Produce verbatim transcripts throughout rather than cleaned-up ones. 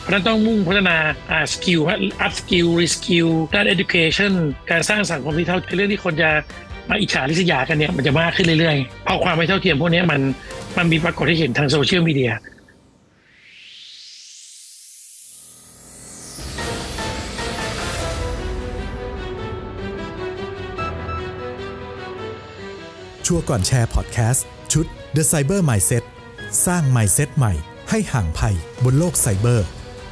เพราะฉะนั้นต้องมุ่งพัฒนาอ่าสกิลอัพสกิลรีสกิลด้าน education การสร้างสังคมที่เท่าเทียมเรื่องที่คนจะมาอิจฉาริษยากันเนี่ยมันจะมากขึ้นเรื่อยๆเพราะความไม่เท่าเทียมพวกนี้มันมันมีปรากฏให้เห็นทางโซเชียลมีเดียชัวร์ก่อนแชร์พอดแคสต์ชุด The Cyber Mindset สร้าง Mindset ใหม่ให้ห่างภัยบนโลกไซเบอร์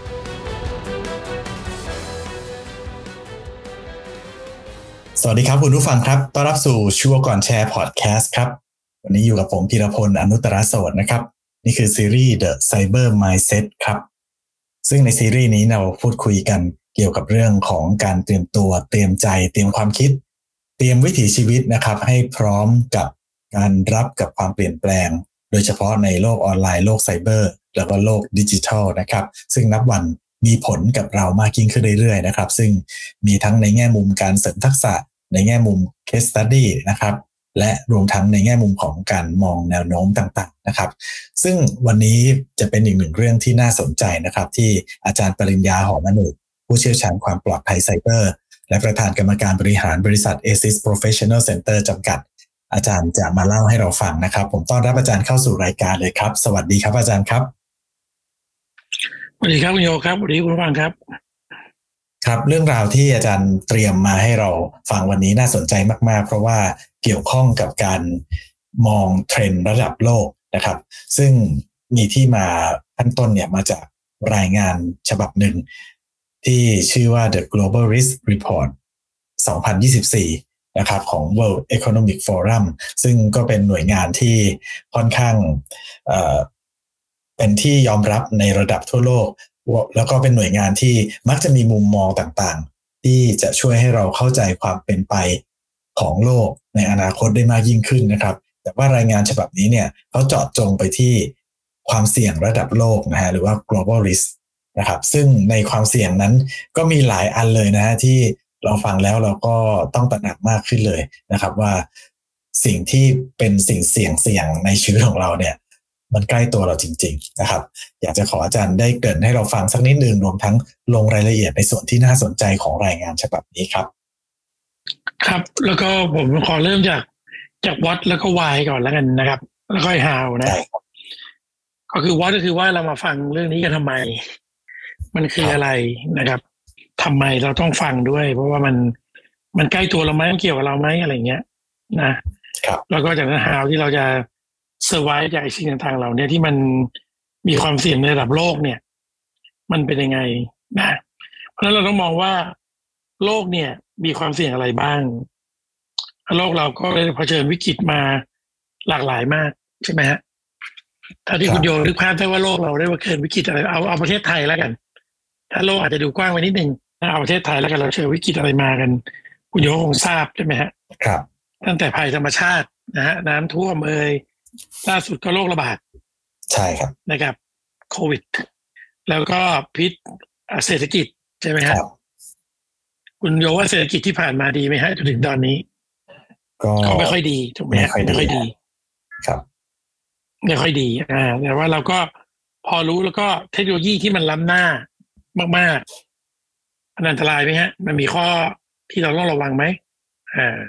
สวัสดีครับคุณผู้ฟังครับต้อนรับสู่ชัวร์ก่อนแชร์พอดแคสต์ครับวันนี้อยู่กับผมพีรพลอนุตตรโสตนะครับนี่คือซีรีส์ The Cyber Mindset ครับซึ่งในซีรีส์นี้เราพูดคุยกันเกี่ยวกับเรื่องของการเตรียมตัวเตรียมใจเตรียมความคิดเตรียมวิถีชีวิตนะครับให้พร้อมกับการรับกับความเปลี่ยนแปลงโดยเฉพาะในโลกออนไลน์โลกไซเบอร์แล้วก็โลกดิจิทัลนะครับซึ่งนับวันมีผลกับเรามากยิ่งขึ้นเรื่อยๆนะครับซึ่งมีทั้งในแง่มุมการเสริมทักษะในแง่มุม case study นะครับและรวมทั้งในแง่มุมของการมองแนวโน้มต่างๆนะครับซึ่งวันนี้จะเป็นอีกหนึ่งเรื่องที่น่าสนใจนะครับที่อาจารย์ปริญญาหอมอเนกผู้เชี่ยวชาญความปลอดภัยไซเบอร์และประธานกรรมการบริหารบริษัท เอ ซิส Professional Center จำกัดอาจารย์จะมาเล่าให้เราฟังนะครับผมต้อนรับอาจารย์เข้าสู่รายการเลยครับสวัสดีครับอาจารย์ครับสวัสดีครับคุณโยครับสวัสดีคุณผู้ฟังครับครับเรื่องราวที่อาจารย์เตรียมมาให้เราฟังวันนี้น่าสนใจมากๆเพราะว่าเกี่ยวข้องกับการมองเทรนด์ระดับโลกนะครับซึ่งมีที่มาขั้นต้นเนี่ยมาจากรายงานฉบับหนึ่งที่ชื่อว่า The Global Risk Report สองพันยี่สิบสี่นะครับของ World Economic Forum ซึ่งก็เป็นหน่วยงานที่ค่อนข้างเอ่อเป็นที่ยอมรับในระดับทั่วโลกแล้วก็เป็นหน่วยงานที่มักจะมีมุมมองต่างๆที่จะช่วยให้เราเข้าใจความเป็นไปของโลกในอนาคตได้มากยิ่งขึ้นนะครับแต่ว่ารายงานฉบับนี้เนี่ยเขาเจาะจงไปที่ความเสี่ยงระดับโลกนะฮะหรือว่า global risk นะครับซึ่งในความเสี่ยงนั้นก็มีหลายอันเลยนะฮะที่เราฟังแล้วเราก็ต้องตระหนักมากขึ้นเลยนะครับว่าสิ่งที่เป็นสิ่งเสี่ยงเสี่ยงในชีวิตของเราเนี่ยมันใกล้ตัวเราจริงๆนะครับอยากจะขออาจารย์ได้เกริ่นให้เราฟังสักนิดนึงรวมทั้งลงรายละเอียดในส่วนที่น่าสนใจของรายงานฉบับนี้ครับครับแล้วก็ผมขอเริ่มจากจาก what แล้วก็ why ก่อนแล้วกันนะครับแล้วก็ how นะก็คือ what ก็คือว่าเรามาฟังเรื่องนี้กันทำไมมันคืออะไรนะครับทำไมเราต้องฟังด้วยเพราะว่ามันมันใกล้ตัวเราไหมมันเกี่ยวกับเราไหมอะไรเงี้ยนะครับแล้วก็จากนั้น how ที่เราจะเซอร์ไวฟ์จากสิ่งต่างๆเหล่านี้ที่มันมีความเสี่ยงในระดับโลกเนี่ยมันเป็นยังไงนะเพราะฉะนั้นเราต้องมองว่าโลกเนี่ยมีความเสี่ยงอะไรบ้างโลกเราก็ได้เผชิญวิกฤตมาหลากหลายมากใช่ไหมฮะถ้าที่คุณโยนึกภาพได้ว่าโลกเราได้เผชิญวิกฤตอะไรเอาเอาประเทศไทยแล้วกันถ้าโลกอาจจะดูกว้างไปนิดนึงเอาประเทศไทยแล้วกันเราเจอวิกฤตอะไรมากันคุณโยคงทราบใช่ไหมฮะครับตั้งแต่ภัยธรรมชาตินะฮะน้ำท่วมเอ่ยล่าสุดก็โรคระบาดใช่ครับนะครับโควิดแล้วก็พิษเศรษฐกิจใช่ไหมครับคุณโยว่าเศรษฐกิจที่ผ่านมาดีไหมฮะจนถึงตอนนี้ก็ไม่ค่อยดีถูกไหมฮะไม่ค่อยดีครับไม่ค่อยดีอ่าแต่ว่าเราก็พอรู้แล้วก็เทคโนโลยีที่มันล้ำหน้ามากๆมันอันตรายไหมฮะมันมีข้อที่เราต้องระวังไหมอ่า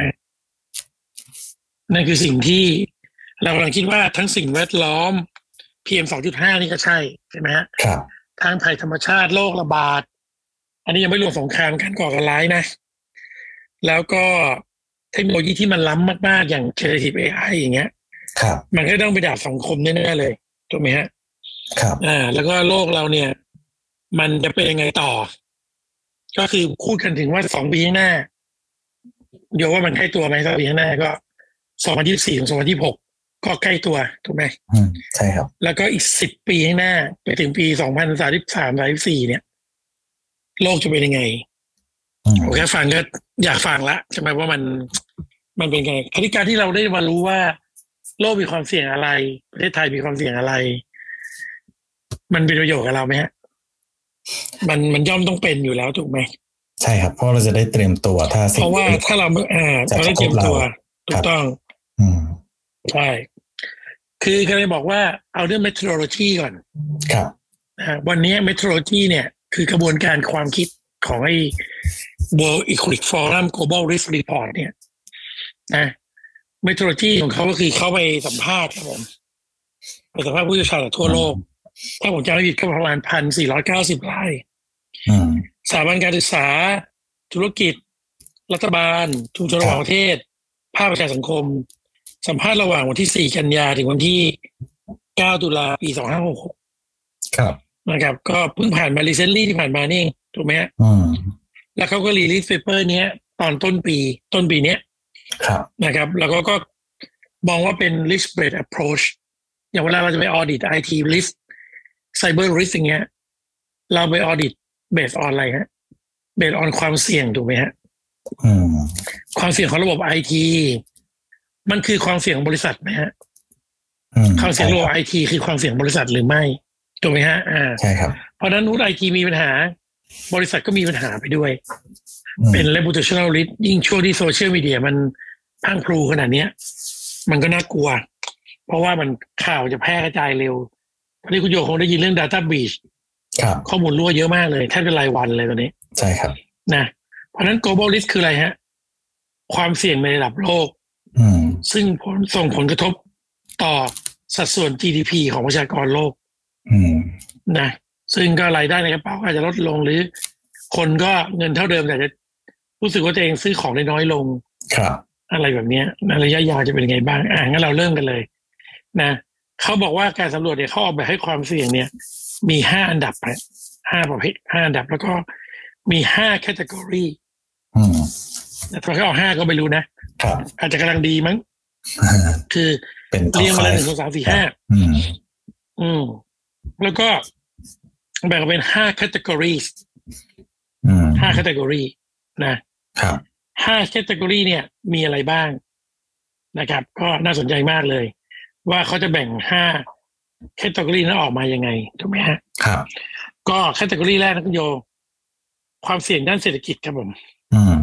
นั่นคือสิ่งที่เรากำลังคิดว่าทั้งสิ่งแวดล้อม พี เอ็ม สองจุดห้า นี่ก็ใช่ใช่ไหมฮะครับทางภัยธรรมชาติโรคระบาดอันนี้ยังไม่รวมสงครามการก่อการร้ายนะแล้วก็เทคโนโลยีที่มันล้ำมากๆอย่าง generative เอ ไอ อย่างเงี้ยครับมันก็ต้องไปดาบสังคมแน่ๆเลยถูกไหมฮะครับอ่าแล้วก็โลกเราเนี่ยมันจะเป็นยังไงต่อก็คือพูดกันถึงว่าสองปีข้างหน้าเดี๋ยวว่ามันใกล้ตัวไหมสองปีข้างหน้าก็สองพันยี่สิบสี่ถึงสองพันยี่สิบหกก็ใกล้ตัวถูกไหมอืมใช่ครับแล้วก็อีกสิบปีข้างหน้าไปถึงปีสองพันสามสิบสาม สามสิบสี่เนี่ยโลกจะเป็นยังไงโอเคฟังก็อยากฟังละใช่ไหมว่ามันมันเป็นไงคณิการที่เราได้มารู้ว่าโลกมีความเสี่ยงอะไรประเทศไทยมีความเสี่ยงอะไรมันเป็นประโยชน์กับเราไหมฮะมันมันย่อมต้องเป็นอยู่แล้วถูกไหมใช่ครับเพราะเราจะได้เตรียมตัวถ้าเพราะว่าถ้าเราอ่าเราได้เตรียมตัวถูกต้องอืมใช่คือก็เลยบอกว่าเอาเรื่อง methodology ก่อนครับนะวันนี้ methodology เนี่ยคือกระบวนการความคิดของไอ้ World Economic Forum Global Risk Report เนี่ยนะ methodology ของเขาก็คือเข้าไปสัมภาษณ์ครับผมไปสัมภาษณ์ผู้เชี่ยวชาญจากทั่วโลกถ้าผมจำไม่ผิดก็ประมาณ หนึ่งพันสี่ร้อยเก้าสิบ รายสถาบันการศึกษาธุรกิจรัฐบาลชุมชนระหว่างประเทศภาคประชาสังคมสัมภาษณ์ระหว่างวันที่สี่กันยาถึงวันที่เก้าตุลาปีสองพันห้าร้อยหกสิบหกครับนะครับก็เพิ่งผ่านมา recently ที่ผ่านมานี่ถูกไหมฮะอืมแล้วเขาก็รีลีสเปเปอร์เนี้ยตอนต้นปีต้นปีเนี้ยครับนะครับแล้วก็ก็มองว่าเป็น risk based approach อย่างเวลาเราจะไป audit ไอ ที risk cyber risk อย่างเงี้ยเราไป audit based on อะไรฮะ based on ความเสี่ยงถูกไหมฮะอืมความเสี่ยงของระบบ ไอ ที มันคือความเสี่ยงของบริษัทไหมฮะความเสี่ยงระบบ ไอ ที คือความเสี่ยงบริษัทหรือไม่ถูกไหมฮะอ่าใช่ครับเพราะฉะนั้นนู้น ไอ ที มีปัญหาบริษัทก็มีปัญหาไปด้วยเป็น reputational risk ยิ่งช่วงที่โซเชียลมีเดียมันพังพลูขนาดนี้มันก็น่ากลัวเพราะว่ามันข่าวจะแพร่กระจายเร็วตอนนี้คุณโยคงได้ยินเรื่อง data breach ครับข้อมูลรั่วเยอะมากเลยแทบเป็นรายวันเลยตอนนี้ใช่ครับนะเพราะฉะนั้น global risk คืออะไรฮะความเสี่ยงในระดับโลกซึ่งผลส่งผลกระทบต่อสัดส่วน จี ดี พี ของประชากรโลกนะซึ่งก็รายได้ในกระเป๋าอาจจะลดลงหรือคนก็เงินเท่าเดิมแต่จะรู้สึกว่าตัวเองซื้อของได้น้อยลงครับอะไรแบบนี้ในระยะยาวจะเป็นยังไงบ้างอ่ะงั้นเราเริ่มกันเลยนะเขาบอกว่าการสำรวจเนี่ยเขาออกแบบให้ความเสี่ยงเนี่ยมีห้าอันดับนะห้าประเภทห้าอันดับแล้วก็มีห้าแคตตากรีแต่ถ้าเขาเอาห้าก็ไม่รู้นะอาจจะกำลังดีมั้งคือเรียงมาเลยหนึ่งสองสามสี่ห้าอืมแล้วก็แบ่งเป็นห้าแคตตากรีห้าแคตตากรีนะครับห้าแคตตากรีเนี่ยมีอะไรบ้างนะครับก็น่าสนใจมากเลยว่าเขาจะแบ่งห้าแคตตากรีนั้นออกมายังไงถูกไหมฮะครับก็แคตตากรีแรกนะคุณโยความเสี่ยงด้านเศรษฐกิจครับผมอืม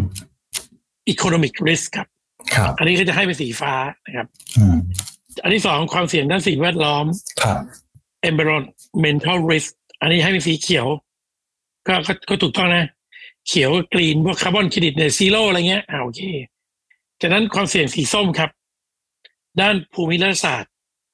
economic risk ครับครับอันนี้เขาจะให้เป็นสีฟ้านะครับอันที่สองความเสี่ยงด้านสิ่งแวดล้อมครับ environmental risk อันนี้ให้เป็นสีเขียวก็ก็ก็ถูกต้องนะเขียวกรีนพวกคาร์บอนเครดิตเนี่ยซีโร่อะไรเงี้ยอ่าโอเคจากนั้นความเสี่ยงสีส้มครับด้านภูมิรัฐศาสตร์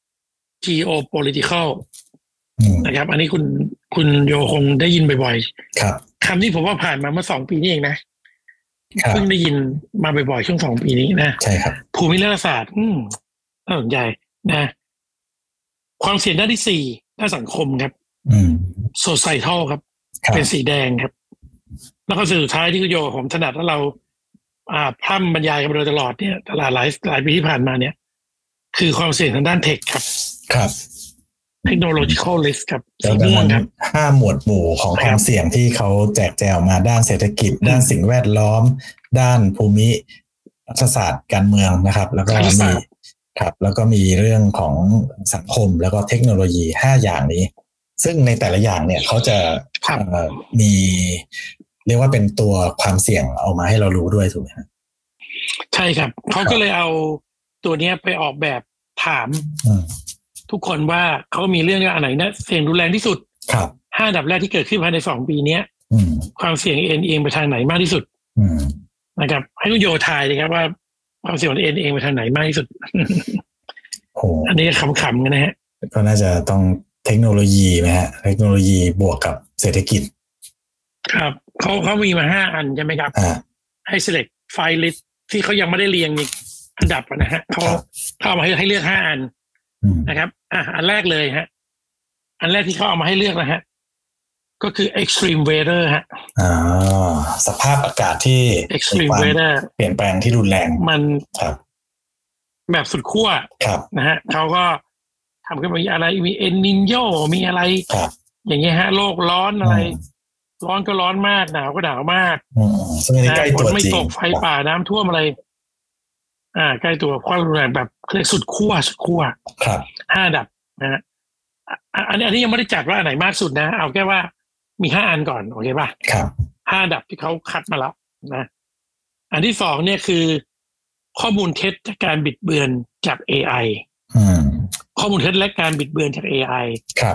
geopolitical นะครับอันนี้คุณคุณโยคงได้ยินบ่อยๆครับคำที่ผมว่าผ่านมาเมื่อสองปีนี้เองนะเพิ่งได้ยินมาบ่อยๆช่วงสองปีนี้นะใช่ครับภูมิรัฐศาสตร์อืมน่าสนใจนะความเสี่ยงด้านที่สี่ด้านสังคมครับอืม societal ครับเป็นสีแดงครับแล้วก็สุดท้ายที่คุณโยผมถนัดแล้วเราอ่าพร่ำบรรยายกันมาโดยตลอดเนี่ยตลาดหลายหลายปีที่ผ่านมาเนี่ยคือความเสี่ยงทางด้านเทคครับครับ technological risk ครับสีม่วงครับห้าหมวดหมู่ของความเสี่ยงที่เขาแจกแจงมาด้านเศรษฐกิจด้านสิ่งแวดล้อมด้านภูมิรัฐศาสตร์การเมืองนะครับแล้วก็มีครับแล้วก็มีเรื่องของสังคมแล้วก็เทคโนโลยีห้าอย่างนี้ซึ่งในแต่ละอย่างเนี่ยเขาจะมีเรียกว่าเป็นตัวความเสี่ยงเอามาให้เรารู้ด้วยถูกไหมครับใช่ครับเขาก็เลยเอาตัวนี้ไปออกแบบถามทุกคนว่าเขามีเรื่องอันไหนนะเสี่ยงรุนแรงที่สุดห้าอันดับแรกที่เกิดขึ้นภายในสองปีนี้ความเสี่ยงเอ็นเองไปทางไหนมากที่สุดนะครับให้คุณโยทายเลยครับว่าความเสี่ยงเอ็นเองไปทางไหนมากที่สุดอันนี้ขำๆกันนะฮะก็น่าจะต้องเทคโนโลยีไหมฮะเทคโนโลยีบวกกับเศรษฐกิจครับเขาเขามีมาห้าอันใช่ไหมครับให้ select file list ที่เขายังไม่ได้เรียงอีกอันดับนะฮะเขาเขาเอามาให้ให้เลือกห้าอันนะครับอ่ะอันแรกเลยฮะอันแรกที่เขาเอามาให้เลือกนะฮะก็คือ extreme weather ฮะอ่าสภาพอากาศที่ extreme weather เปลี่ยนแปลงที่รุนแรงมันครับแบบสุดขั้วนะฮะเขาก็ทำขึ้นมาอะไรมีเอลนิโญมีอะไรอย่างเงี้ยฮะโลกร้อนอะไรร้อนก็ร้อนมากหนาวก็หนาวมากนะฝนไม่ตกไฟป่าน้ำท่วมอะไรอ่าใกล้ตัวความรุนแรงแบบเรียกสุดขั้วสุดขั้วห้าอันดับนะฮะอันนี้อันนี้ยังไม่ได้จัดว่าอันไหนมากสุดนะเอาแค่ว่ามีห้าอันก่อนโอเคป่ะห้าอันดับที่เขาคัดมาแล้วนะอันที่สองเนี่ยคือข้อมูลเท็จจากการบิดเบือนจาก เอ ไอ ข้อมูลเท็จและการบิดเบือนจาก เอ ไอครับ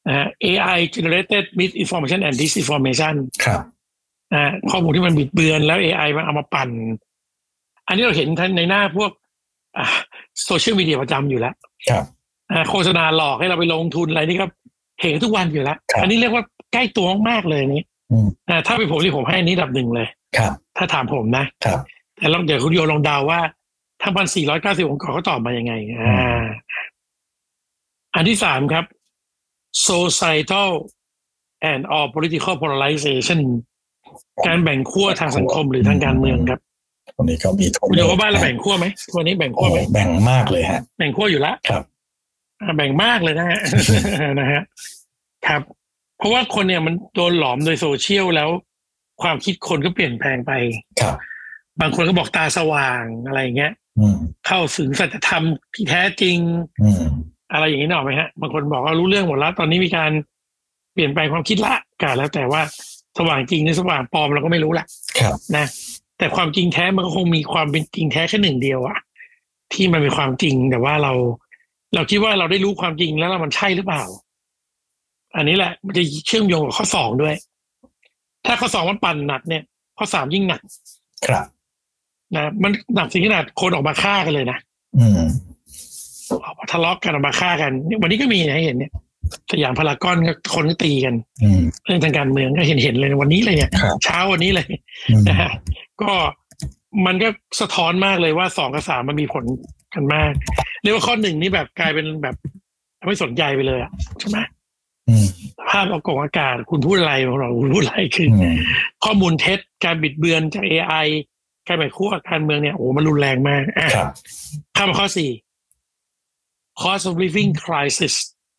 นะฮะ เอ ไอ generated misinformation and disinformation ครับอ่าข้อมูลที่มันบิดเบือนแล้ว เอ ไอ มันเอามาปั่นอันนี้เราเห็นในหน้าพวกโซเชียลมีเดียประจำอยู่แล้วครับโฆษณาหลอกให้เราไปลงทุนอะไรนี่ก็เห็นทุกวันอยู่แล้วอันนี้เรียกว่าใกล้ตัวมากเลยนี่ถ้าเป็นผมที่ผมให้อันนี้ดับหนึ่งเลยถ้าถามผมนะครับแต่ลองเดี๋ยวคุณโยลองเดาว่าทั้งพันสี่ร้อยเก้าสิบองค์กรเขาตอบมายังไงอ่าอันที่สามครับ societal and or political polarization การแบ่งขั้วทางสังคมหรือทางการเมืองครับวันนี้ก็มีคุณโยว่าบ้านเราแบ่งขั้วไหมวันนี้แบ่งขั้วไหมแบ่งมากเลยฮะแบ่งขั้วอยู่แล้วครับแบ่งมากเลยนะฮะ นะฮะครับเพราะว่าคนเนี่ยมันโดนหลอมโดยโซเชียลแล้วความคิดคนก็เปลี่ยนแปลงไปครับบางคนก็บอกตาสว่างอะไรอย่างเงี้ยเข้าถึงสัจธรรมที่แท้จริงอะไรอย่างนี้หน่อยไหมฮะบางคนบอกว่ารู้เรื่องหมดแล้วตอนนี้มีการเปลี่ยนแปลงความคิดละกันแล้วแต่ว่าสว่างจริงหรือสว่างปลอมเราก็ไม่รู้ละนะแต่ความจริงแท้มันก็คงมีความเป็นจริงแท้แค่หนึ่งเดียวอะที่มันเป็นความจริงแต่ว่าเราเราคิดว่าเราได้รู้ความจริงแล้วมันใช่หรือเปล่าอันนี้แหละมันจะเชื่อมโยงกับข้อสองด้วยถ้าข้อสองมันปั่นหนักเนี่ยข้อสามยิ่งหนักครับนะมันหนักถึงขนาดคนออกมาฆ่ากันเลยนะอืมออกมาทะเลาะกันออกมาฆ่ากันวันนี้ก็มีให้เห็นเนี่ยสยามพารากอนก็คนก็ตีกันเรื่องทางการเมืองก็เห็นเห็นเลยวันนี้เลยเนี่ยเช้าวันนี้เลยนะฮะก็มันก็สะท้อนมากเลยว่าสองกับสามมันมีผลกันมากเรียกว่าข้อหนึ่งนี่แบบกลายเป็นแบบไม่สนใจไปเลยอ่ะใช่ไหมภาพอากาศอากาศคุณพูดอะไรของเราคุณพูดอะไรคือข้อมูลเท็จการบิดเบือนจาก เอ ไอ การแบ่งขั้วการเมืองเนี่ยโอ้มันรุนแรงมากอ่ะข้ามข้อสี่ cost of living crisis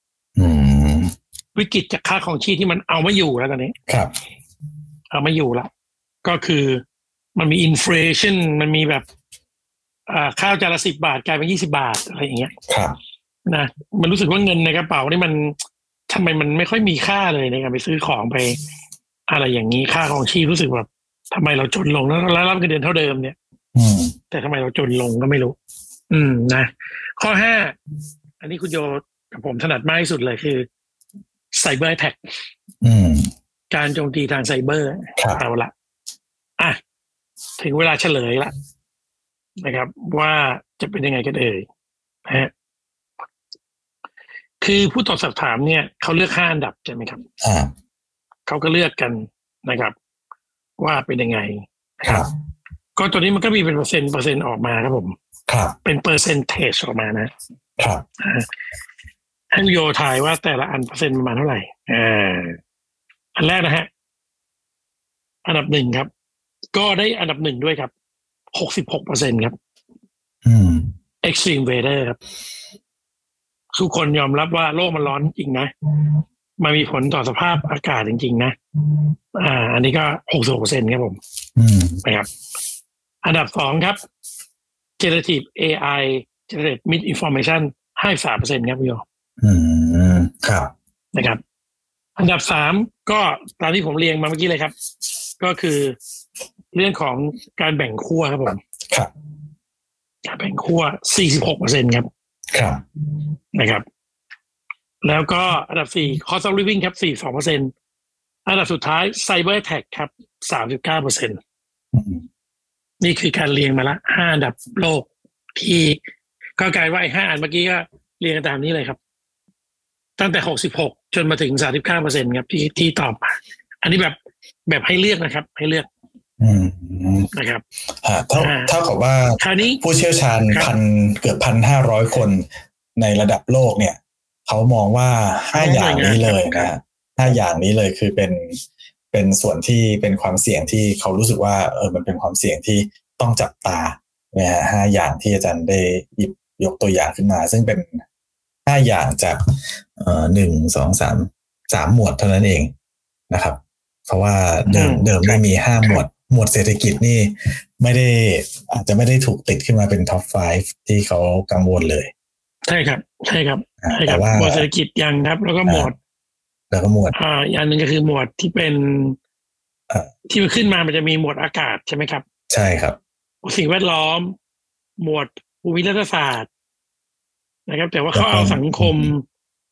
วิกฤตจากค่าของชีพที่มันเอาไม่อยู่แล้วตอนนี้ครับเอาไม่อยู่แล้วก็คือมันมีอินเฟลชันมันมีแบบอ่าข้าวจานละสิบบาทกลายเป็นยี่สิบาทอะไรอย่างเงี้ยครับนะมันรู้สึกว่าเงินในกระเป๋านี่มันทำไมมันไม่ค่อยมีค่าเลยในการไปซื้อของไปอะไรอย่างนี้ค่าของชีพรู้สึกแบบทำไมเราจนลงแล้วแล้วรับเงินเดือนเท่าเดิมเนี่ยแต่ทำไมเราจนลงก็ไม่รู้อืมนะข้อห้าอันนี้คุณโยกับผมถนัดมากที่สุดเลยคือไซเบอร์แท็กการโจมตีทางไซเบอร์เอาละอ่ะถึงเวลาเฉลยละนะครับว่าจะเป็นยังไงกันเอ่ยนะฮะคือผู้ตอบสักถามเนี่ยเขาเลือกห้าอันดับใช่ไหมครับอ่าเขาก็เลือกกันนะครับว่าเป็นยังไงครับก็ตัวนี้มันก็มีเป็นเปอร์เซ็นต์เปอร์เซ็นต์ออกมาครับผมครับเป็นเปอร์เซ็นต์เทจออกมานะครับให้โยทายว่าแต่ละอันเปอร์เซ็นต์ประมาณเท่าไหร่อ่าอันแรกนะฮะอันดับหนึ่งครับก็ได้อันดับหนึ่งด้วยครับหกสิบหกเปอร์เซ็นต์ครับอืม extreme weather ครับทุกคนยอมรับว่าโลกมันร้อนจริงนะมันมีผลต่อสภาพอากาศจริงๆนะอ่าอันนี้ก็หกสิบหกเปอร์เซ็นต์ครับผมอืมนะครับอันดับสองครับ generative เอ ไอ generative misinformation ให้สามเปอร์เซ็นต์ครับพี่โยอืมครับนะครับอันดับสามก็ตามที่ผมเรียงมาเมื่อกี้เลยครับก็คือเรื่องของการแบ่งขั้วครับผมครับการแบ่งขั้ว สี่สิบหกเปอร์เซ็นต์ ครับครับนะครับแล้วก็อันดับสี่ cost of living ครับ สี่สิบสองเปอร์เซ็นต์ อันดับสุดท้าย cyber attack ครับ สามสิบเก้าเปอร์เซ็นต์ นี่คือการเรียงมาละห้าอันดับโลกที่ก็กลายว่าไอ้ห้าอันเมื่อกี้ก็เรียงกันตามนี้เลยครับตั้งแต่หกสิบหกจนมาถึง สามสิบเก้าเปอร์เซ็นต์ ครับที่ที่ตอบมาอันนี้แบบแบบให้เลือกนะครับให้เลือกอืมนะครับเท่าเท่ากับว่าผู้เชี่ยวชาญพันเกือบพันห้าร้อยคนในระดับโลกเนี่ยเขามองว่าห้าอย่างนี้เลยนะห้าอย่างนี้เลยคือเป็นเป็นส่วนที่เป็นความเสี่ยงที่เขารู้สึกว่าเออมันเป็นความเสี่ยงที่ต้องจับตานะฮะห้าอย่างที่อาจารย์ได้หยิบยกตัวอย่างขึ้นมาซึ่งเป็นห้าอย่างจากเอ่อหนึ่งสองสามสามหมวดเท่านั้นเองนะครับเพราะว่าเดิมเดิมไม่มีห้าหมวดหมวดเศรษฐกิจนี่ไม่ได้อาจจะไม่ได้ถูกติดขึ้นมาเป็นท็อปห้าที่เขากังวลเลยใช่ครับใช่ครับใช่ครับหมวดเศรษฐกิจยังครับแล้วก็หมวดแล้วก็หมวดอ่าอย่างนึงก็คือหมวดที่เป็นที่มันขึ้นมามันจะมีหมวดอากาศใช่ไหมครับใช่ครับสิ่งแวดล้อมหมวดภูมิรัฐศาสตร์นะครับแต่ว่าเขาเอาสังคม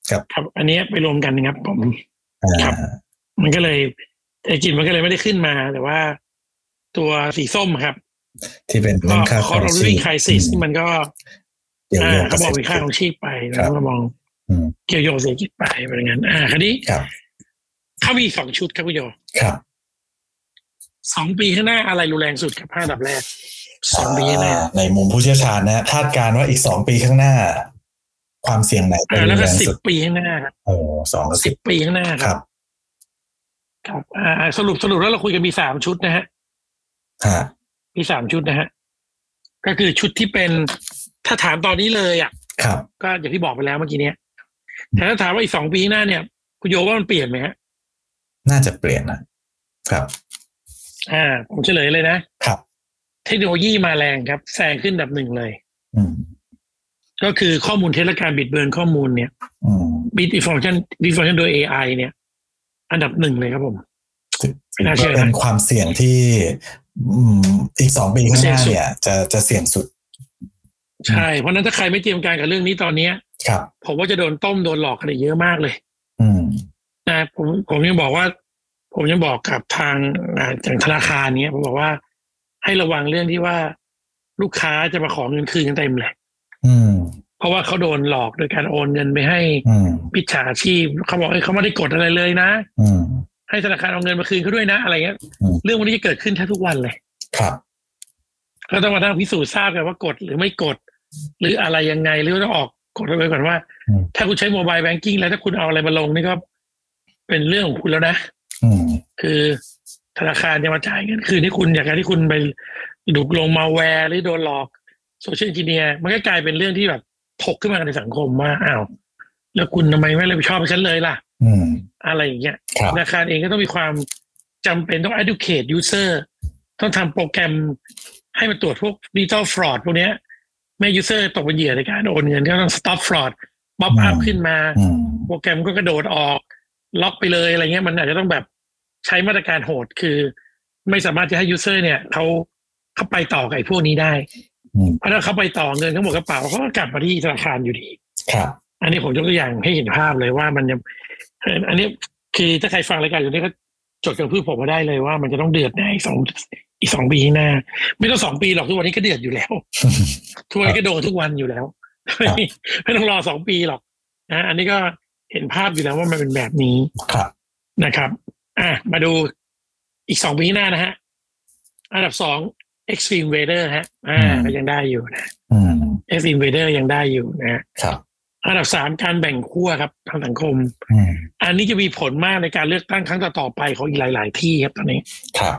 ครับครับอันนี้ไปรวมกันครับผมอ่าครับมันก็เลยแต่จริงมันก็เลยไม่ได้ขึ้นมาแต่ว่าตัวสีส้มครับที่เป็นเรื่องค่าครองชีพ living crisis ที่มันก็เกี่ยวโยงเขาบอกมีค่าของชีพไปแล้วก็มองเกี่ยวโยงเศรษฐกิจไปเป็นอย่างนั้นอ่าคราวนี้เขามีสองชุดครับคุณโยครับสองปีข้างหน้าอะไรรุนแรงสุดครับห้าอันดับแรกสองปีข้างหน้าในมุมผู้เชี่ยวชาญนะคาดการณ์ว่าอีกสองปีข้างหน้าความเสี่ยงไหนเป็นรุนแรงสุดแล้วก็สิบปีข้างหน้าครับโอ้สองสิบปีข้างหน้าครับครับอ่าสรุปสรุปแล้วเราคุยกันมีสามชุดนะฮะฮะมีสามชุดนะฮะก็คือชุดที่เป็นถ้าถามตอนนี้เลยอ่ะครับก็อย่างที่บอกไปแล้วเมื่อกี้เนี้ยแต่ถ้าถามว่าอีกสองปีหน้าเนี่ยคุณโยว่ามันเปลี่ยนไหมฮะน่าจะเปลี่ยนนะครับอ่าผมเฉลยเลยนะครับเทคโนโลยีมาแรงครับแซงขึ้นอันดับหนึ่งเลยอืมก็คือข้อมูลเท็จและการบิดเบือนข้อมูลเนี่ยอืม misinformation misinformation โดย เอ ไอ เนี่ยอันดับหนึ่งเลยครับผมไม่น่าเชื่อเป็นความเสี่ยงที่อืมอีกสองปีข้างหน้าเนี่ยจะจะเสี่ยงสุดใช่เพราะนั้นถ้าใครไม่เตรียมการกับเรื่องนี้ตอนนี้ครับผมว่าจะโดนต้มโดนหลอกกันเยอะมากเลยอืมนะผมผมยังบอกว่าผมยังบอกกับทางอย่างธนาคารเนี้ยผมบอกว่าให้ระวังเรื่องที่ว่าลูกค้าจะมาขอเงินคืนกันเต็มเลยอืมเพราะว่าเขาโดนหลอกโดยการโอนเงินไปให้มิจฉาชีพเขาบอกเขาไม่ได้กดอะไรเลยนะให้ธนาคารเอาเงินมาคืนเขาด้วยนะอะไรเงี้ยเรื่องวันนี้จะเกิดขึ้นแทบทุกวันเลยครับก็ต้องมาตั้งพิสูจน์ทราบกันว่ากดหรือไม่กดหรืออะไรยังไงหรือต้องออกกดไว้ก่อนว่าถ้าคุณใช้โมบายแบงกิ้งแล้วถ้าคุณเอาอะไรมาลงนี่ก็เป็นเรื่องของคุณแล้วนะคือธนาคารจะมาจ่ายเงินคืนที่คุณอยากการที่คุณไปดูลงมาแวร์หรือโดนหลอกโซเชียลเอนจิเนียร์มันก็กลายเป็นเรื่องที่แบบถกขึ้นมาในสังคมว่าอ้าวแล้วคุณทำไมไม่รับผิดชอบฉันเลยล่ะอะไรอย่างเงี้ยธนาคารเองก็ต้องมีความจำเป็นต้อง educate user ต้องทำโปรแกรมให้มันตรวจพวก digital fraud พวกนี้แม่ user ตกเป็นเหยื่อในการโอนเงินก็ต้อง stop fraud pop up ขึ้นมาโปรแกรมก็กระโดดออกล็อกไปเลยอะไรเงี้ยมันอาจจะต้องแบบใช้มาตรการโหดคือไม่สามารถจะให้ user เนี่ยเขาเขาไปต่อกับไอ้พวกนี้ได้เพราะถ้าเขาไปต่อเงินเขาหมดกระเป๋าเขาก็กลับมาที่ธนาคารอยู่ดีครับอันนี้ผมยกตัวอย่างให้เห็นภาพเลยว่ามันจะอันนี้คือถ้าใครฟังรายการอยู่นี่ก็จดกับพืชผมมาได้เลยว่ามันจะต้องเดือดแน่อีกสองอีกสองปีข้างหน้าไม่ต้องสองปีหรอกทุกวันนี้ก็เดือดอยู่แล้วทุกวันนี้ก็โดนทุกวันอยู่แล้วไม่ต้องรอสองปีหรอกนะอันนี้ก็เห็นภาพอยู่แล้วว่ามันเป็นแบบนี้นะครับอ่ะมาดูอีกสองปีข้างหน้านะฮะอันดับสอง Extreme Weather ฮะอ่าก็ยังได้อยู่นะ Extreme Weather ยังได้อยู่นะครับอันดับสามการแบ่งขั้วครับทางสังคมอันนี้จะมีผลมากในการเลือกตั้งครั้งต่อไปของอีกหลายๆที่ครับตอนนี้ครับ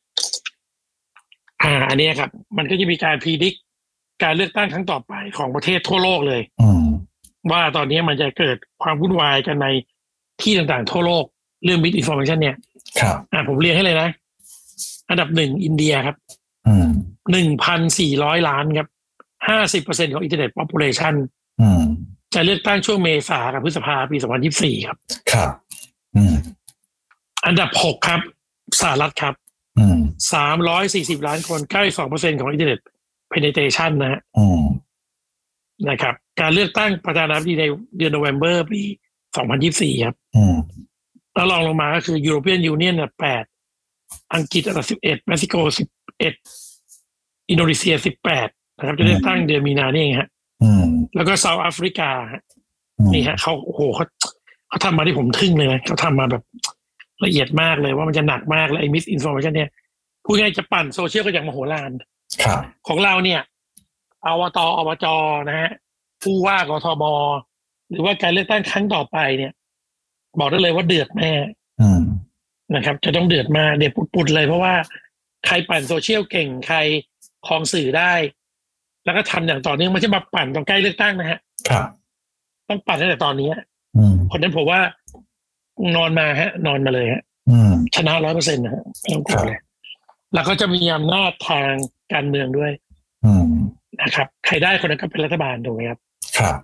อ่าอันนี้ครับมันก็จะมีการพิจิตรการเลือกตั้งครั้งต่อไปของประเทศทั่วโลกเลยว่าตอนนี้มันจะเกิดความวุ่นวายกันในที่ต่างๆทั่วโลกเรื่อง misinformation เนี่ยครับอ่าผมเรียนให้เลยนะอันดับหนึ่งอินเดียครับหนึ่งพันสี่ร้อยล้านครับห้าสิบเปอร์เซ็นต์ของ Internet Population จะเลือกตั้งช่วงเมษากับพฤษภาปีสองพันยี่สิบสี่ครับครับอันดับหกครับสหรัฐครับสามร้อยสี่สิบล้านคนใกล้สองเปอร์เซ็นต์ของ Internet Penetration นะฮะนะครับการเลือกตั้งประธานาธิบดีในเดือนโนเวมเบอร์ปีสองพันยี่สิบสี่ครับแล้วรองลงมาก็คือ European Union เนี่ยแปดอังกฤษอันดับสิบเอ็ดเม็กซิโกสิบเอ็ดอินโดนีเซียสิบแปดนะครับจะเลือกตั้งเดือนมีนานี่เองฮะแล้วก็เซาท์แอฟริกานี่ฮะเขาโอ้โหเขาเขาทำมาที่ผมทึ่งเลยนะเขาทำมาแบบละเอียดมากเลยว่ามันจะหนักมากเลยไอ้มิสอินฟอร์เมชันเนี่ยพูดง่ายจะปั่นโซเชียลก็อย่างมโหฬารของเราเนี่ยอบตอบจนะฮะผู้ว่ากทมหรือว่าการเลือกตั้งครั้งต่อไปเนี่ยบอกได้เลยว่าเดือดแน่นะครับจะต้องเดือดมาเดือดปุดๆเลยเพราะว่าใครปั่นโซเชียลเก่งใครครองสื่อได้แล้วก็ทำอย่างต่อเนื่องไม่ใช่มาปั่นตอนใกล้เลือกตั้งนะฮะครับต้องปั่นตั้งแต่ตอนนี้คนนั้นผมว่านอนมาฮะนอนมาเลยฮะชนะร้อยเปอร์เซ็นต์นะฮะไม่ต้องกลัวเลยแล้วก็จะมีอำนาจทางการเมืองด้วยนะครับใครได้คนนั้นก็เป็นรัฐบาลถูกไหมครับครับ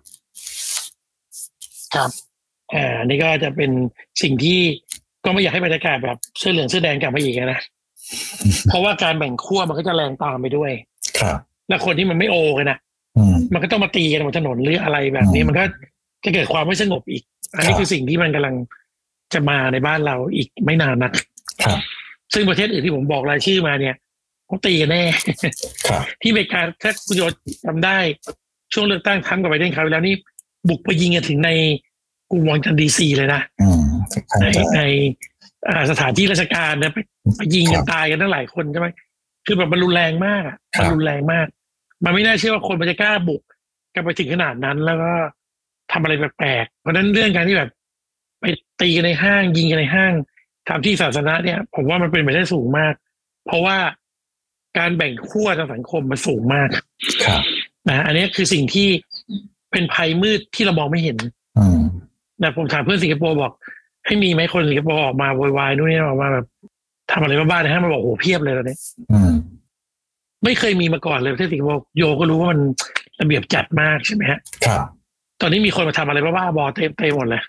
ครับอ่านี่ก็จะเป็นสิ่งที่ก็ไม่อยากให้บรรยากาศแบบเสื้อเหลืองเสื้อแดงกลับมาอีกนะเพราะว่าการแบ่งขั้วมันก็จะแรงตามไปด้วยครับแล้วคนที่มันไม่โอกันนะมันก็ต้องมาตีกันบนถนนหรืออะไรแบบนี้มันก็จะเกิดความไม่สงบอีกอันนี้คือสิ่งที่มันกำลังจะมาในบ้านเราอีกไม่นานนักซึ่งประเทศอื่นที่ผมบอกรายชื่อมาเนี่ยเขาตีกันแน่ที่อเมริกาถ้าคุณโยจำได้ช่วงเลือกตั้งทั้งกับไบเดนคราวที่แล้วนี่บุกไปยิงกันถึงในกรุงวอชิงตันดีซีเลยนะในในสถานที่ราชการนะไปยิงกันตายกันตั้งหลายคนใช่ไหมคือแบบมันรุนแรงมากมันรุนแรงมากมันไม่น่าเชื่อว่าคนมันจะกล้าบุกกันไปถึงขนาดนั้นแล้วก็ทำอะไรแปลกๆเพราะนั้นเรื่องการที่แบบไปตีกันในห้างยิงกันในห้างทำที่สาธารณะเนี่ยผมว่ามันเป็นไปได้สูงมากเพราะว่าการแบ่งขั้วทางสังคมมันสูงมากนะอันนี้คือสิ่งที่เป็นภัยมืดที่เรามองไม่เห็นนะผมถามเพื่อนสิงคโปร์บอกให้มีไหมคนสิงคโปร์ออกมาโวยวายนู่นนี่ออกมาแบบทำอะไรบ้าๆนะฮะมันบอกโอ้เพียบเลยตอนนี้ไม่เคยมีมาก่อนเลยประเทศสิงคโปร์โยก็รู้ว่ามันระเบียบจัดมากใช่ไหมฮะครับตอนนี้มีคนมาทำอะไรบ้าๆบอเต็มเต็มหมดเลย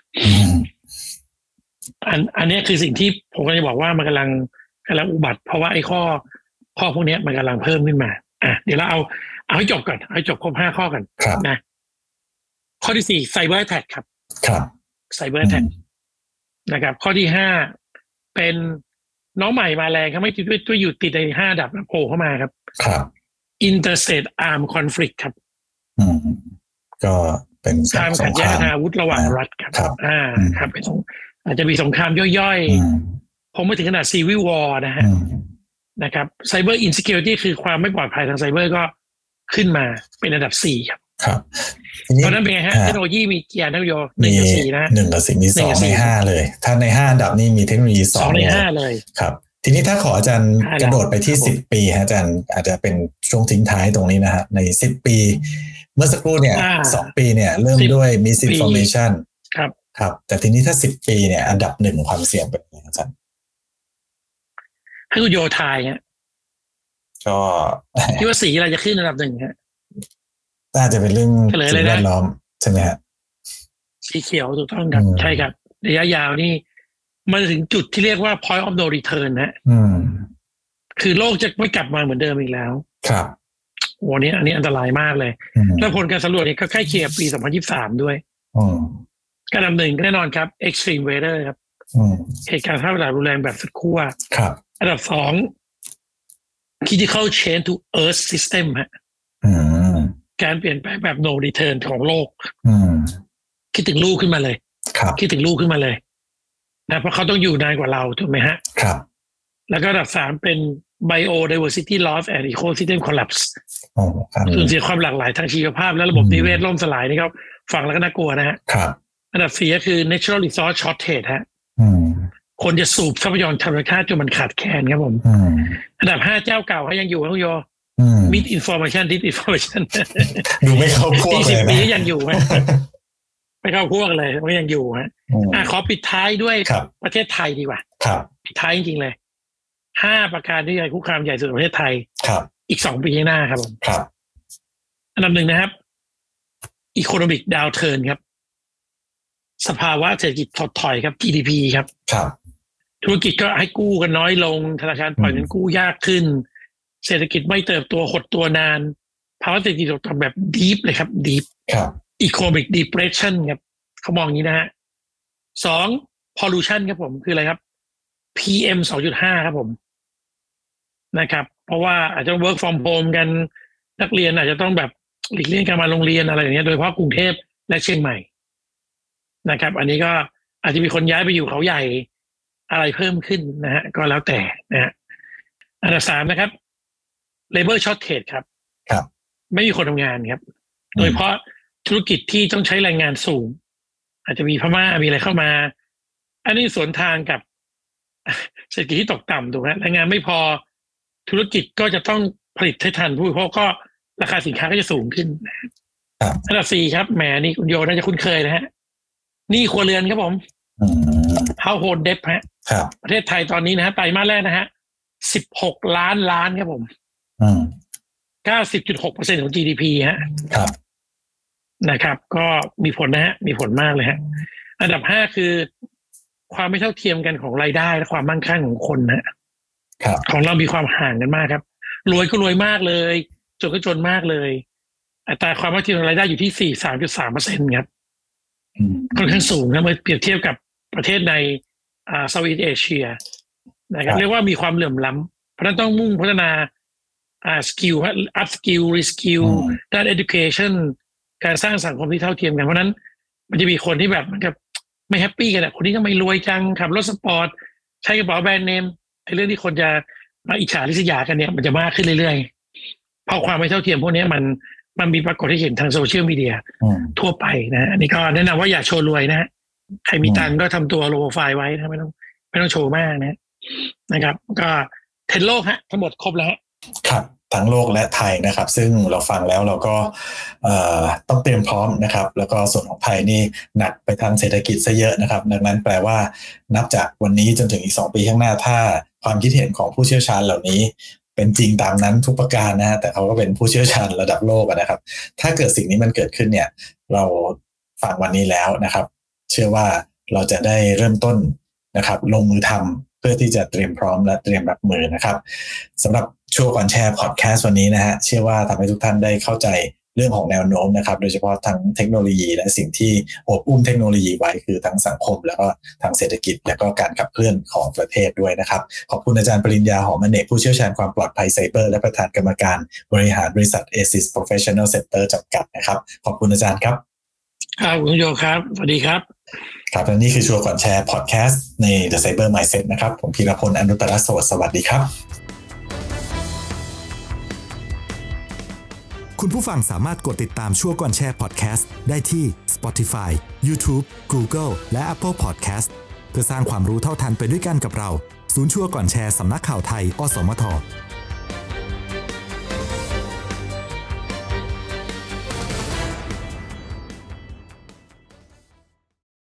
อันอันนี้คือสิ่งที่ผมก็จะบอกว่ามันกำลังกำลังอุบัติเพราะว่าไอ้ข้อข้อพวกนี้มันกำลังเพิ่มขึ้นมาอ่ะเดี๋ยวเราเอาเอาให้จบก่อนเอาให้จบครบห้าข้อกันนะข้อที่สี่ไซเบอร์แท็กครับครับไซเบอร์แท็กนะครับข้อที่ห้าเป็นน้องใหม่มาแรงครับไม่คิดว่าตัวอยู่ติดในห้าดับโผล่เข้ามาครับครับ Interstate Armed Conflict ครับอืมก็เป็นการขัดแย้งทางอาวุธระหว่างรัฐครับอ่าครับเป็นอาจจะมีสงครามย่อยๆคงไม่ถึงขนาด Civil War นะฮะนะครับ Cyber Insecurity คือความไม่ปลอดภัยทางไซเบอร์ก็ขึ้นมาเป็นอันดับสี่ครับครับเพราะนั้นเป็นไงฮะเทคโนโลยีมีกี่อันนะโยหนึ่งกับสี่นะหนึ่งกับสี่มีสองในห้าเลยถ้าในห้าอันดับนี้มีเทคโนโลยีสองในห้าเลยครับทีนี้ถ้าขออาจารย์กระโดดไปที่สิบปีฮะอาจารย์อาจจะเป็นช่วงทิ้งท้ายตรงนี้นะฮะในสิบปีเมื่อสักครู่เนี่ยสองปีเนี่ยเริ่มด้วย misinformation ครับครับแต่ทีนี้ถ้าสิบปีเนี่ยอันดับหนึ่งความเสี่ยงเป็นยังไงอาจารย์ให้คุณโยทายฮะก็คิดว่าสีอะไรจะขึ้นอันดับหนึ่งฮะน่าจะเป็นเรื่องสิ่งแวดล้อมใช่ไหมฮะสีเขียวถูกต้องครับใช่ครับระยะยาวนี่มันถึงจุดที่เรียกว่า point of no return นะคือโลกจะไม่กลับมาเหมือนเดิมอีกแล้วครับวันนี้อันนี้อันตรายมากเลยแล้วผลการสำรวจนี่ก็ใกล้เคียงปีสองพันยี่สิบสามด้วยการนำหนึ่งแน่นอนครับ extreme weather ครับเหตุการณ์สภาพอากาศรุนแรงแบบสุดขั้วอันดับสอง critical change to earth system ฮะการเปลี่ยนแปลงแบบ no return ของโลกคิดถึงลูกขึ้นมาเลยคิดถึงลูกขึ้นมาเลยนะเพราะเขาต้องอยู่นานกว่าเราถูกไหมฮะครับแล้วก็อันดับสามเป็น biodiversity loss and ecosystem collapse สูญเสียความหลากหลายทางชีวภาพและระบบนิเวศล่มสลายนี่ครับฟังแล้วก็น่ากลัวนะฮะอันดับสี่ก็คือ natural resource shortage ฮะคนจะสูบทรัพยากรธรรมชาติจนมันขาดแคลนครับผมอันดับห้าเจ้าเก่าเขายังอยู่ครับโยมิดอินฟอร์เมชันดิสอินฟอร์เมชันดูไม่เข้าพวกเลยนะสิบปียังอยู่ไหมไม่เข้าพวกเลยไม่ยังอยู่ฮะอ่ะขอปิดท้ายด้วยประเทศไทยดีกว่าปิดท้ายจริงๆเลยห้าประการที่ใหญ่คุกคามใหญ่สุดในประเทศไทยอีกสองปีข้างหน้าครับผมอันดับหนึ่งนะครับ Economic Downturn ครับสภาวะเศรษฐกิจถดถอยครับ จี ดี พี ครับธุรกิจก็ให้กู้กันน้อยลงธนาคารปล่อยเงินกู้ยากขึ้นเศรษฐกิจไม่เติบโตหดตัวนานภาวะเศรษฐกิจตกต่ำแบบ deep เลยครับ deep economic depression ครับเขามองอย่างนี้นะฮะสอง pollution ครับผมคืออะไรครับ พี เอ็ม สองจุดห้า ครับผมนะครับเพราะว่าอาจจะ work from home กันนักเรียนอาจจะต้องแบบหลีกเลี่ยงการมาโรงเรียนอะไรอย่างเงี้ยโดยเฉพาะกรุงเทพและเชียงใหม่นะครับอันนี้ก็อาจจะมีคนย้ายไปอยู่เขาใหญ่อะไรเพิ่มขึ้นนะฮะก็แล้วแต่นะฮะอันดับสามนะครับ labor shortage ครับครับไม่มีคนทำงานครับโดยเฉพาะธุรกิจที่ต้องใช้แรงงานสูงอาจจะมีพม่ามีอะไรเข้ามาอันนี้สวนทางกับเศรษฐกิจที่ตกต่ำถูกไหมแรงงานไม่พอธุรกิจก็จะต้องผลิตให้ทันผู้บริโภคก็ราคาสินค้าก็จะสูงขึ้นอันดับสี่ครับแหมนี่คุณโยน่าจะคุ้นเคยนะฮะหนี้ครัวเรือนครับผม household debt ฮะประเทศไทยตอนนี้นะฮะไตรมาสแรกนะฮะสิบหกล้านล้านครับผมเก้าสิบจุดหกเปอร์เซ็นต์ของ จี ดี พี ฮะนะครับก็มีผลนะฮะมีผลมากเลยฮะอันดับห้าคือความไม่เท่าเทียมกันของรายได้และความมั่งคั่งของคนนะของเรามีความห่างกันมากครับรวยก็รวยมากเลยจนก็จนมากเลยอัตราความไม่เท่าเทียมรายได้อยู่ที่สี่สิบสามจุดสามเปอร์เซ็นต์ครับค่อนข้างสูงนะเมื่อเปรียบเทียบกับประเทศในอ่าเซาท์อีสต์เอเชียนะครับเรียกว่ามีความเหลื่อมล้ำเพราะฉะนั้นต้องมุ่งพัฒนาอ่าสกิลอัพสกิลรีสกิลด้าน education การสร้างสังคมที่เท่าเทียมกันเพราะนั้นมันจะมีคนที่แบบมันกับไม่แฮปปี้กันอ่ะคนนี้ทำไมรวยจังขับรถสปอร์ตใช้กระเป๋าแบรนด์เนมไอ้เรื่องที่คนจะมาอิจฉาริษยากันเนี่ยมันจะมากขึ้นเรื่อยๆเพราะความไม่เท่าเทียมพวกนี้มันมันมีปรากฏให้เห็นทางโซเชียลมีเดียทั่วไปนะอันนี้ก็แนะนำว่าอย่าโชว์รวยนะใครมีตังก็ทำตัวโลโปรไฟล์ไว้นะไม่ต้องไม่ต้องโชว์มากนะนะครับก็เทรนด์โลกฮะทั้งหมดครบแล้วฮะครับทั้งโลกและไทยนะครับซึ่งเราฟังแล้วเราก็ต้องเตรียมพร้อมนะครับแล้วก็ส่วนของไทยนี่หนักไปทางเศรษฐกิจซะเยอะนะครับดังนั้นแปลว่านับจากวันนี้จนถึงอีกสองปีข้างหน้าถ้าความคิดเห็นของผู้เชี่ยวชาญเหล่านี้เป็นจริงตามนั้นทุกประการนะฮะแต่เขาก็เป็นผู้เชี่ยวชาญระดับโลกนะครับถ้าเกิดสิ่งนี้มันเกิดขึ้นเนี่ยเราฟังวันนี้แล้วนะครับเชื่อว่าเราจะได้เริ่มต้นนะครับลงมือทำเพื่อที่จะเตรียมพร้อมและเตรียมรับมือนะครับสำหรับชัวร์ก่อนแชร์พอดแคสต์วันนี้นะฮะเชื่อว่าทำให้ทุกท่านได้เข้าใจเรื่องของแนวโน้มนะครับโดยเฉพาะทั้งเทคโนโลยีและสิ่งที่โอบอุ้มเทคโนโลยีไว้คือทั้งสังคมแล้วก็ทางเศรษฐกิจและก็การขับเคลื่อนของประเทศด้วยนะครับขอบคุณอาจารย์ปริญญาหอมอเนกผู้เชี่ยวชาญความปลอดภัยไซเบอร์และประธานกรรมการบริหารบริษัท เอ ซิส Professional Center จำกัดนะครับขอบคุณอาจารย์ครับครับคุณโยครับสวัสดีครับครับและนี่คือชัวร์ก่อนแชร์พอดแคสต์ใน The Cyber Mindset นะครับผมพีรพลอนุตตรโสสวัสดีครับคุณผู้ฟังสามารถกดติดตามชัวร์ก่อนแชร์พอดแคสต์ได้ที่ Spotify, YouTube, Google และ Apple Podcast เพื่อสร้างความรู้เท่าทันไปด้วยกันกับเราศูนย์ชัวร์ก่อนแชร์สำนักข่าวไทยอสมท